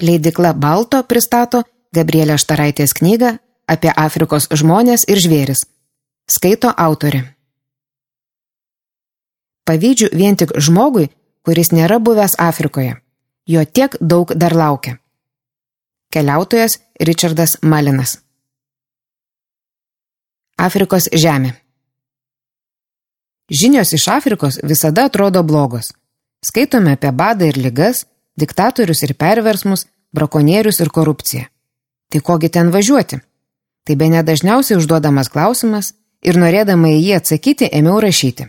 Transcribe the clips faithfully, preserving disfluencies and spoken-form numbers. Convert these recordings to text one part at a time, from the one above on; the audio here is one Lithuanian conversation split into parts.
Leidykla Balto pristato Gabrielės Štaraitės knygą apie Afrikos žmonės ir žvėris. Skaito autorė. Pavydžiu vien tik žmogui, kuris nėra buvęs Afrikoje. Jo tiek daug dar laukia. Keliautojas Richardas Malinas. Afrikos žemė. Žinios iš Afrikos visada atrodo blogos. Skaitome apie badą ir ligas, diktatorius ir perversmus, brakonierius ir korupciją. Tai kogi ten važiuoti? Tai bene dažniausiai užduodamas klausimas ir norėdama į jį atsakyti ėmiau rašyti.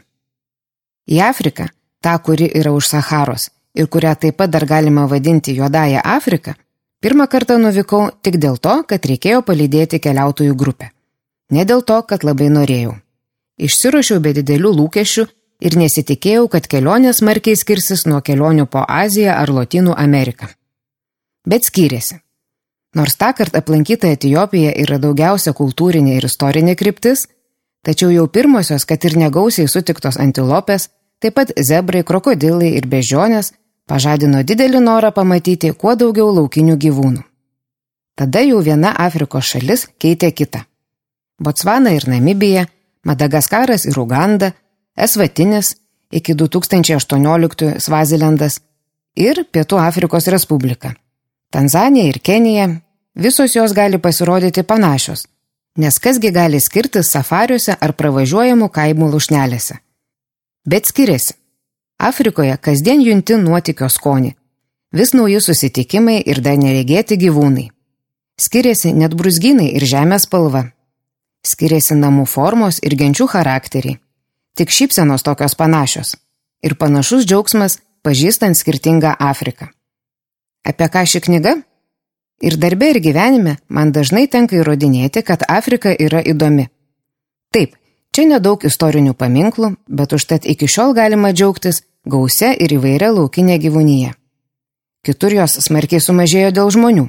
Į Afriką, tą, kuri yra už Saharos ir kurią taip pat dar galima vadinti Juodąją Afriką, pirmą kartą nuvykau tik dėl to, kad reikėjo palydėti keliautojų grupę. Ne dėl to, kad labai norėjau. Išsiruošiau be didelių lūkesčių ir nesitikėjau, kad kelionės smarkiai skirsis nuo kelionių po Aziją ar Lotynų Ameriką. Bet skyrėsi. Nors tąkart aplankyta Etiopija yra daugiausia kultūrinė ir istorinė kryptis, tačiau jau pirmosios, kad ir negausiai sutiktos antilopės, taip pat zebrai, krokodilai ir beždžionės, pažadino didelį norą pamatyti kuo daugiau laukinių gyvūnų. Tada jau viena Afrikos šalis keitė kitą. Botsvana ir Namibija, Madagaskaras ir Uganda, Esvatinis, iki du tūkstančiai aštuonioliktųjų Svazilendas ir Pietų Afrikos Respublika. Tanzanija ir Kenija, visos jos gali pasirodyti panašios, nes kasgi gali skirtis safariuose ar pravažiuojamų kaimų lūšnelėse. Bet skiriasi. Afrikoje kasdien junti nuotykio skonį, vis nauji susitikimai ir dar neregėti gyvūnai. Skiriasi net brūzgynai ir žemės spalva. Skiriasi namų formos ir genčių charakteriai. Tik šypsenos tokios panašios. Ir panašus džiaugsmas pažįstant skirtingą Afriką. Apie ką ši knyga? Ir darbe ir gyvenime man dažnai tenka įrodinėti, kad Afrika yra įdomi. Taip, čia nedaug istorinių paminklų, bet užtat iki šiol galima džiaugtis gausia ir įvairia laukinė gyvūnyje. Kitur jos smarkiai sumažėjo dėl žmonių.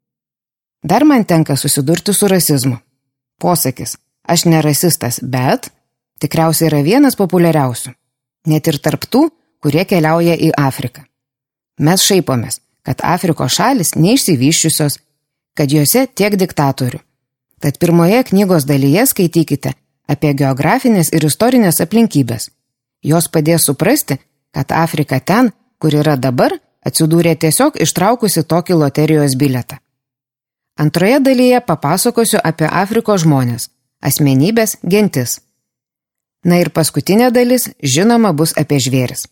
Dar man tenka susidurti su rasizmu. Posakis, aš ne rasistas, bet tikriausiai yra vienas populiariausių. Net ir tarp tų, kurie keliauja į Afriką. Mes šaipomės, kad Afrikos šalis neišsivysčiusios, kad juose tiek diktatorių. Tad pirmoje knygos dalyje skaitykite apie geografinės ir istorinės aplinkybės. Jos padės suprasti, kad Afrika ten, kur yra dabar, atsidūrė tiesiog ištraukusi tokį loterijos bilietą. Antroje dalyje papasakosiu apie Afrikos žmonės, asmenybės, gentis. Na ir paskutinė dalis, žinoma, bus apie žvėris.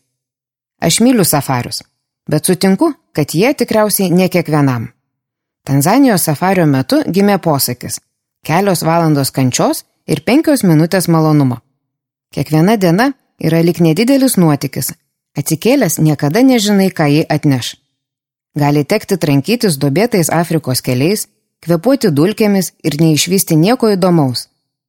Aš myliu safarius, bet sutinku, kad jie tikriausiai ne kiekvienam. Tanzanijos safario metu gimė posakis – kelios valandos kančios ir penkios minutės malonumo. Kiekviena diena yra lyg nedidelis nuotykis, atsikėlęs niekada nežinai, ką jį atneš. Gali tekti trankytis duobėtais Afrikos keliais, kvėpuoti dulkėmis ir neišvysti nieko įdomaus.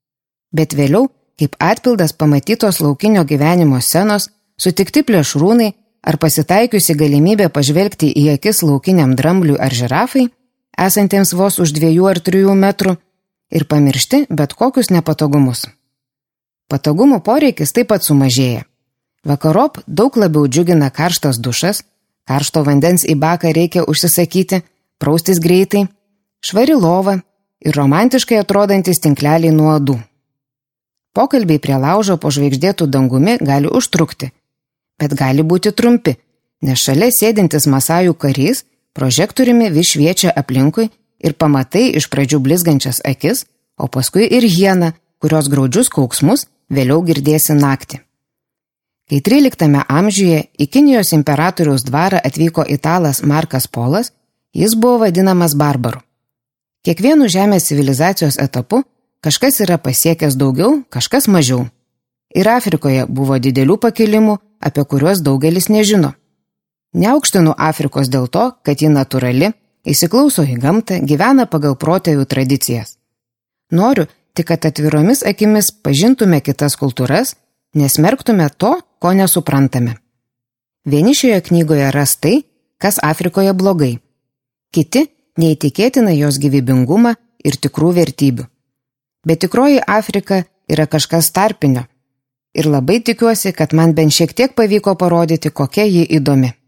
Bet vėliau, kaip atpildas pamatytos laukinio gyvenimo scenos, sutikti plėšrūnai ar pasitaikiusi galimybė pažvelgti į akis laukiniam drambliui ar žirafai, esantiems vos už dviejų ar trijų metrų, ir pamiršti bet kokius nepatogumus. Patogumų poreikis taip pat sumažėja. Vakarop daug labiau džiugina karštas dušas, karšto vandens į baką reikia užsisakyti, praustis greitai, švari lova ir romantiškai atrodantis tinkleliai nuo uodų. Pokalbiai prie laužo po žvaigždėtų dangumi gali užtrukti, bet gali būti trumpi, nes šalia sėdintis masajų karys prožektoriumi vis šviečia aplinkui ir pamatai iš pradžių blizgančias akis, o paskui ir hieną, kurios graudžius kauksmus vėliau girdėsi naktį. Kai tryliktame amžiuje į Kinijos imperatoriaus dvarą atvyko italas Markas Polas, jis buvo vadinamas barbaru. Kiekvienu žemės civilizacijos etapu kažkas yra pasiekęs daugiau, kažkas mažiau. Ir Afrikoje buvo didelių pakilimų, apie kuriuos daugelis nežino. Neaukštinu Afrikos dėl to, kad ji natūrali, įsiklauso į gamtą, gyvena pagal protėvių tradicijas. Noriu tik, kad atviromis akimis pažintume kitas kultūras, nesmerktume to, ko nesuprantame. Vieni šioje knygoje ras tai, kas Afrikoje blogai. Kiti neįtikėtina jos gyvybingumą ir tikrų vertybių. Bet tikroji Afrika yra kažkas tarpinio. Ir labai tikiuosi, kad man bent šiek tiek pavyko parodyti, kokia ji įdomi.